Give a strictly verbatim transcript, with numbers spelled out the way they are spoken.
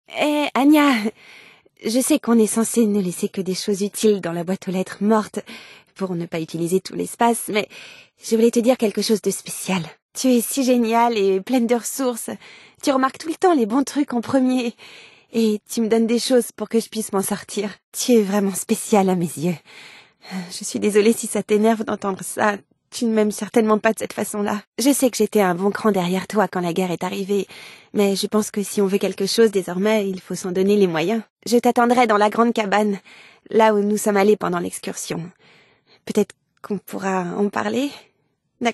Eh, Anya, je sais qu'on est censé ne laisser que des choses utiles dans la boîte aux lettres morte pour ne pas utiliser tout l'espace, mais je voulais te dire quelque chose de spécial. Tu es si géniale et pleine de ressources. Tu remarques tout le temps les bons trucs en premier. Et tu me donnes des choses pour que je puisse m'en sortir. Tu es vraiment spéciale à mes yeux. Je suis désolée si ça t'énerve d'entendre ça. Tu ne m'aimes certainement pas de cette façon-là. Je sais que j'étais un bon cran derrière toi quand la guerre est arrivée, mais je pense que si on veut quelque chose désormais, il faut s'en donner les moyens. Je t'attendrai dans la grande cabane, là où nous sommes allés pendant l'excursion. Peut-être qu'on pourra en parler, d'accord ?